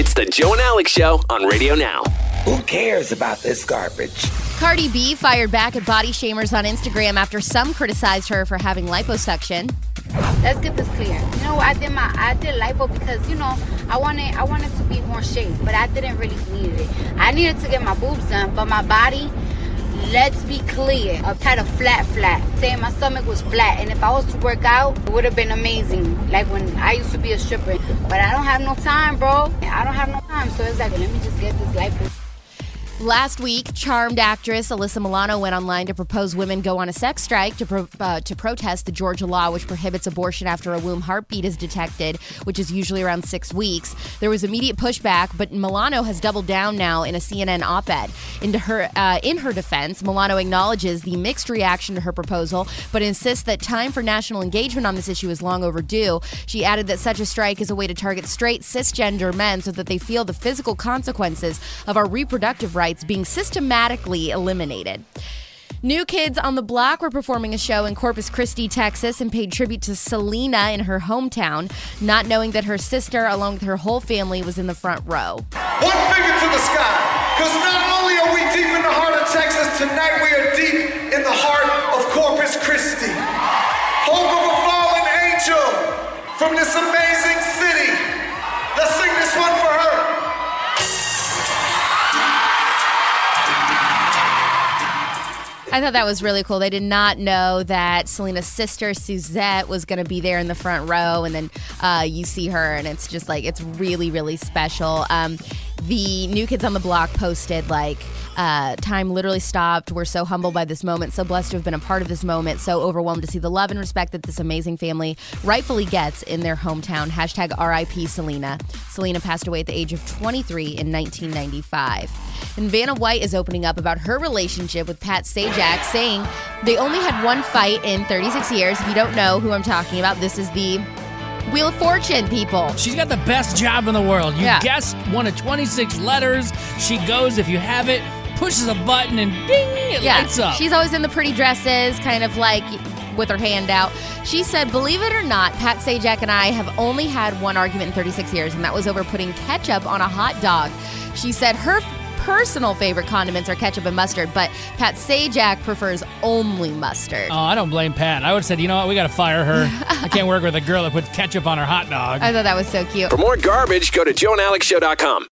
It's the Joe and Alex Show on Radio Now. Who cares about this garbage? Cardi B fired back at body shamers on Instagram after some criticized her for having liposuction. Let's get this clear. You know, I did lipo because, I wanted to be more shaped, but I didn't really need it. I needed to get my boobs done, but my body, let's be clear, I had a flat. Saying my stomach was flat, and if I was to work out, it would have been amazing. Like when I used to be a stripper. But I don't have no time, bro. I don't have no time, so it's like, let me just get this lipo. Last week, charmed actress Alyssa Milano went online to propose women go on a sex strike to protest the Georgia law which prohibits abortion after a womb heartbeat is detected, which is usually around 6 weeks. There was immediate pushback, but Milano has doubled down now in a CNN op-ed. In her defense, Milano acknowledges the mixed reaction to her proposal, but insists that time for national engagement on this issue is long overdue. She added that such a strike is a way to target straight, cisgender men so that they feel the physical consequences of our reproductive rights being systematically eliminated. New Kids on the Block were performing a show in Corpus Christi, Texas, and paid tribute to Selena in her hometown, not knowing that her sister, along with her whole family, was in the front row. One finger to the sky, because not only are we deep in the heart of Texas, tonight we are deep in the heart of Corpus Christi. Hope of a fallen angel from this amazing city. Let's sing this one for her. I thought that was really cool. They did not know that Selena's sister, Suzette, was going to be there in the front row. And then you see her, and it's just like, it's really, really special. The New Kids on the Block posted, time literally stopped. We're so humbled by this moment, so blessed to have been a part of this moment, so overwhelmed to see the love and respect that this amazing family rightfully gets in their hometown. Hashtag RIP Selena. Selena passed away at the age of 23 in 1995. And Vanna White is opening up about her relationship with Pat Sajak, saying they only had one fight in 36 years. If you don't know who I'm talking about, this is the Wheel of Fortune, people. She's got the best job in the world. You guessed one of 26 letters. She goes, if you have it, pushes a button, and ding, it lights up. She's always in the pretty dresses, kind of like with her hand out. She said, believe it or not, Pat Sajak and I have only had one argument in 36 years, and that was over putting ketchup on a hot dog. She said her personal favorite condiments are ketchup and mustard, but Pat Sajak prefers only mustard. Oh, I don't blame Pat. I would have said, you know what, we got to fire her. I can't work with a girl that puts ketchup on her hot dog. I thought that was so cute. For more garbage, go to joeandalexshow.com.